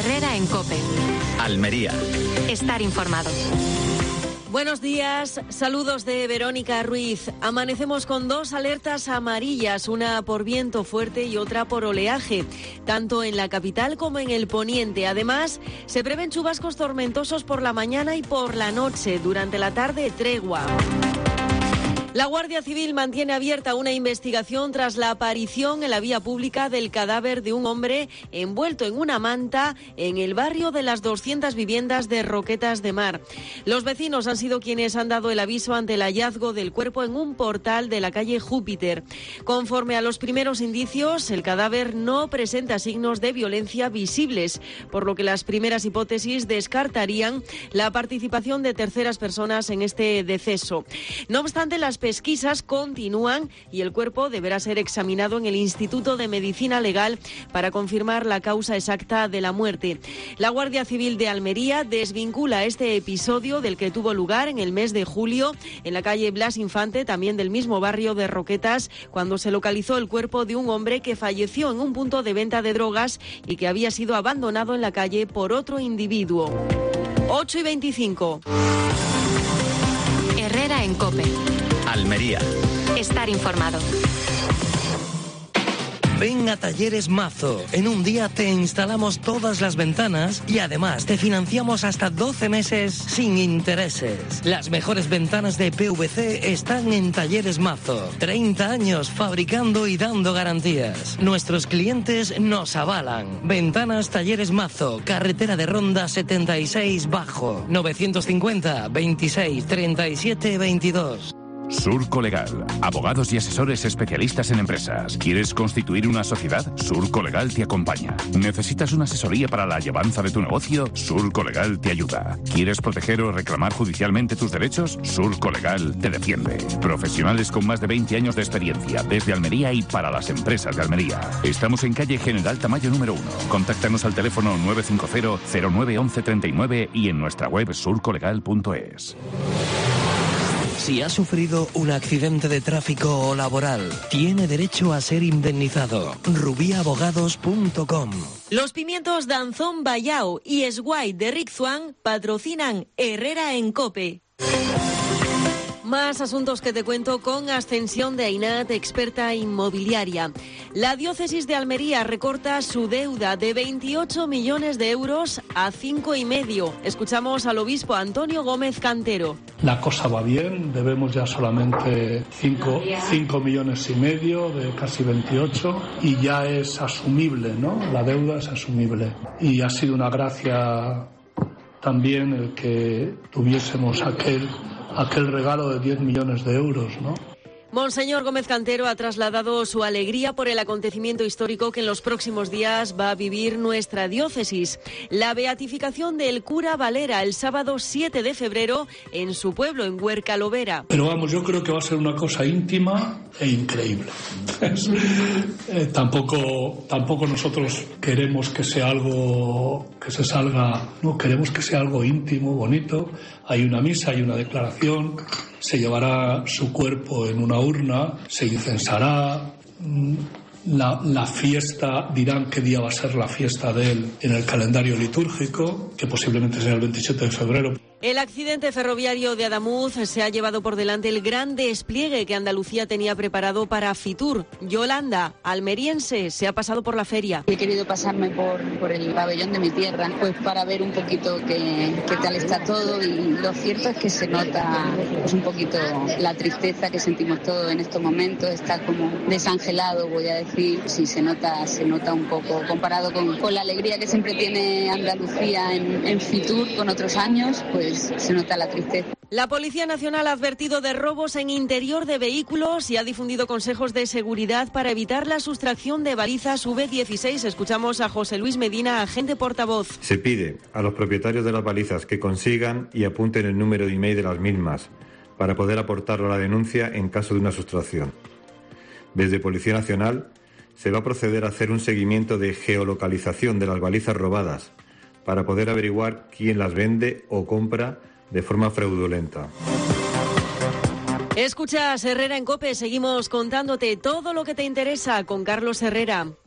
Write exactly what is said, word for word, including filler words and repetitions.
Herrera en COPE. Almería. Estar informado. Buenos días, saludos de Verónica Ruiz. Amanecemos con dos alertas amarillas, una por viento fuerte y otra por oleaje, tanto en la capital como en el poniente. Además, se prevén chubascos tormentosos por la mañana y por la noche. Durante la tarde, tregua. La Guardia Civil mantiene abierta una investigación tras la aparición en la vía pública del cadáver de un hombre envuelto en una manta en el barrio de las doscientas viviendas de Roquetas de Mar. Los vecinos han sido quienes han dado el aviso ante el hallazgo del cuerpo en un portal de la calle Júpiter. Conforme a los primeros indicios, el cadáver no presenta signos de violencia visibles, por lo que las primeras hipótesis descartarían la participación de terceras personas en este deceso. No obstante, las pesquisas continúan y el cuerpo deberá ser examinado en el Instituto de Medicina Legal para confirmar la causa exacta de la muerte. La Guardia Civil de Almería desvincula este episodio del que tuvo lugar en el mes de julio en la calle Blas Infante, también del mismo barrio de Roquetas, cuando se localizó el cuerpo de un hombre que falleció en un punto de venta de drogas y que había sido abandonado en la calle por otro individuo. ocho y veinticinco. Herrera en COPE. Almería. Estar informado. Ven a Talleres Mazo. En un día te instalamos todas las ventanas y además te financiamos hasta doce meses sin intereses. Las mejores ventanas de P V C están en Talleres Mazo. treinta años fabricando y dando garantías. Nuestros clientes nos avalan. Ventanas Talleres Mazo, carretera de Ronda setenta y seis Bajo, novecientos cincuenta, veintiséis, treinta y siete, veintidós. Surco Legal, abogados y asesores especialistas en empresas. ¿Quieres constituir una sociedad? Surco Legal te acompaña. ¿Necesitas una asesoría para la llevanza de tu negocio? Surco Legal te ayuda. ¿Quieres proteger o reclamar judicialmente tus derechos? Surco Legal te defiende. Profesionales con más de veinte años de experiencia, desde Almería y para las empresas de Almería. Estamos en calle General Tamayo número uno. Contáctanos al teléfono nueve cinco cero, cero nueve once treinta y nueve y en nuestra web surcolegal punto es. Si ha sufrido un accidente de tráfico o laboral, tiene derecho a ser indemnizado. rubí abogados punto com. Los pimientos Danzón Bayao y Esguay de Rick Swan patrocinan Herrera en COPE. Más asuntos que te cuento con Ascensión de Ainat, experta inmobiliaria. La diócesis de Almería recorta su deuda de veintiocho millones de euros a cinco y medio. Escuchamos al obispo Antonio Gómez Cantero. La cosa va bien, debemos ya solamente cinco millones y medio de casi veintiocho y ya es asumible, ¿no? La deuda es asumible y ha sido una gracia también el que tuviésemos aquel aquel regalo de diez millones de euros, ¿no? Monseñor Gómez Cantero ha trasladado su alegría por el acontecimiento histórico que en los próximos días va a vivir nuestra diócesis. La beatificación del cura Valera el sábado siete de febrero en su pueblo, en Huercalovera. Pero vamos, yo creo que va a ser una cosa íntima e increíble. eh, tampoco, tampoco nosotros queremos que sea algo que se salga, no, queremos que sea algo íntimo, bonito. Hay una misa, hay una declaración, se llevará su cuerpo en una urna, se incensará, la, la fiesta, dirán qué día va a ser la fiesta de él en el calendario litúrgico, que posiblemente sea el veintisiete de febrero. El accidente ferroviario de Adamuz se ha llevado por delante el gran despliegue que Andalucía tenía preparado para Fitur. Yolanda, almeriense, se ha pasado por la feria. He querido pasarme por, por el pabellón de mi tierra, pues para ver un poquito qué, qué tal está todo, y lo cierto es que se nota pues un poquito la tristeza que sentimos todos en estos momentos. Está como desangelado, voy a decir. Sí, se nota, se nota un poco comparado con, con la alegría que siempre tiene Andalucía en, en Fitur con otros años, pues se nota la tristeza. La Policía Nacional ha advertido de robos en interior de vehículos y ha difundido consejos de seguridad para evitar la sustracción de balizas V dieciséis. Escuchamos a José Luis Medina, agente portavoz. Se pide a los propietarios de las balizas que consigan y apunten el número de email de las mismas para poder aportarlo a la denuncia en caso de una sustracción. Desde Policía Nacional se va a proceder a hacer un seguimiento de geolocalización de las balizas robadas para poder averiguar quién las vende o compra de forma fraudulenta. Escuchas Herrera en COPE, seguimos contándote todo lo que te interesa con Carlos Herrera.